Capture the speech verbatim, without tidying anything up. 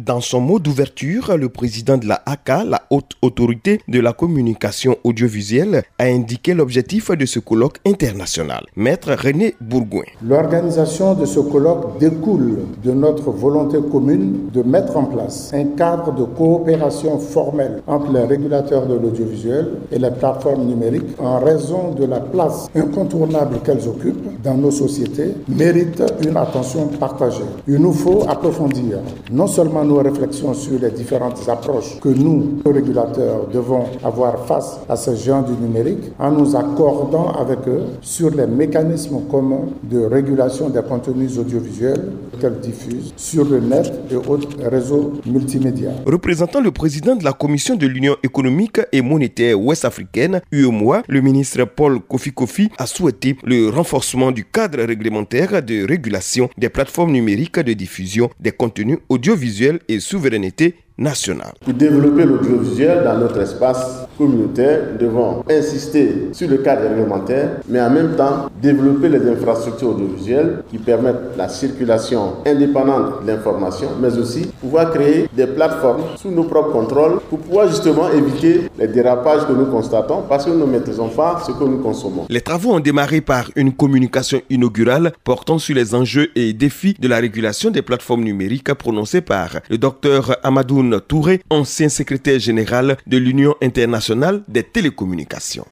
Dans son mot d'ouverture, le président de la A C A, la Haute Autorité de la Communication Audiovisuelle, a indiqué l'objectif de ce colloque international. Maître René Bourgoin. L'organisation de ce colloque découle de notre volonté commune de mettre en place un cadre de coopération formelle entre les régulateurs de l'audiovisuel et les plateformes numériques en raison de la place incontournable qu'elles occupent dans nos sociétés, mérite une attention partagée. Il nous faut approfondir non seulement nos réflexions sur les différentes approches que nous, les régulateurs, devons avoir face à ce géant du numérique, en nous accordant avec eux sur les mécanismes communs de régulation des contenus audiovisuels qu'elles diffusent sur le net et autres réseaux multimédia. Représentant le président de la Commission de l'Union économique et monétaire ouest-africaine, U E M O A, le ministre Paul Kofi Kofi a souhaité le renforcement du cadre réglementaire de régulation des plateformes numériques de diffusion des contenus audiovisuels et souveraineté nationale. Pour développer l'audiovisuel dans notre espace communautaire, nous devons insister sur le cadre réglementaire, mais en même temps développer les infrastructures audiovisuelles qui permettent la circulation indépendante de l'information, mais aussi pouvoir créer des plateformes sous nos propres contrôles pour pouvoir justement éviter les dérapages que nous constatons parce que nous ne maîtrisons pas ce que nous consommons. Les travaux ont démarré par une communication inaugurale portant sur les enjeux et défis de la régulation des plateformes numériques prononcée par le docteur Amadou Touré, ancien secrétaire général de l'Union internationale des télécommunications.